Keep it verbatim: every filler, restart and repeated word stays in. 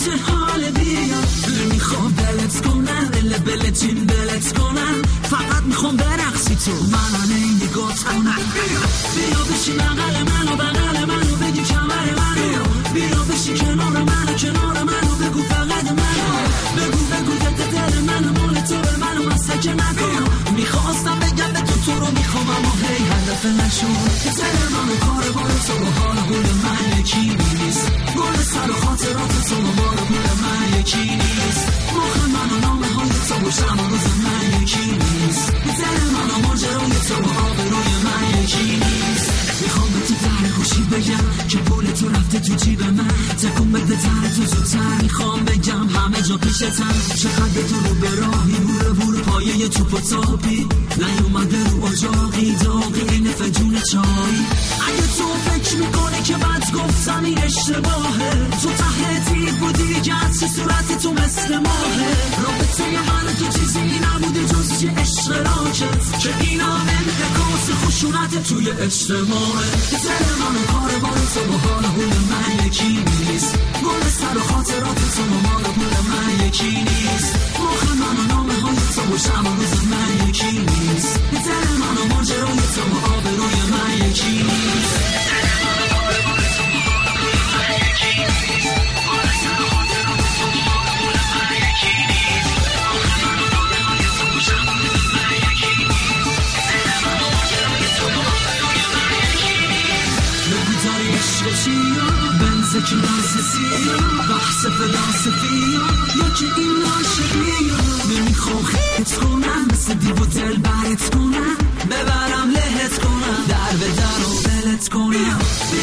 چه حال بیا میخوام بلت کنم بله بله جیم بلت کنم فقط میخوام برقصی تو من این نگاه کنم بیا بشی بغل منو بغل منو بگی کمر منو بیا بشی کنار منو کنار منو بگو فقط منو بگو بگو دل دل منو مال تو به منو مسکه نکن میخواستم بگم به تو تو رو میخوام اما هی هدف نشد دل منو کار بار تو با حال گل من یکی نیست گل سر و خاطرات تو با بار گل من یکی نیست مخ من و نامه های تو با شب و روز من یکی نیست دل من و ماجرای تو با آبروی من یکی نیست میخوام به تو در خوشی بگم که پول تو رفته تو جیب من تکون بده تر تو زودتر میخوام بگم همه جا پیشتم چقدر تو رو به راهی بوره بوره پایه توپ و تاپی نیومده رو اجاقی داغی این فجون چایی اگه تو فکر میکنی که بد گفتم این اشتباهه تو ته تیر بودی گرچه صورت تو مثل ماهه رابطه من تو چیزی نبوده جز یه عشق راکت که اینا انعکاس خشونت توی اجتماعه دل من و کار بار تو با حال حول من یکی نیست گل سر و خاطرات تو با مال پول من یکی نیست مخ من و نامه های تو با شب و روز من یکی نیست دل من و ماجرای تو با آبروی من یکی نیست دل من و کار بار تو با حال حول من یکی نیست گل سر و خاطرات تو با مال پول من یکی نیست مخ من و نامه های تو با شب و روز من یکی نیست دل من و ماجرای تو با آبروی من یکی نیست بگو داری عشق چیا بنزه که نازسی بحث فلاسفی یا که این عاشقی نمیخوام خیت کنم مثل دیو و دل برت کنم ببرم لهت کنم در به در و بلت کنم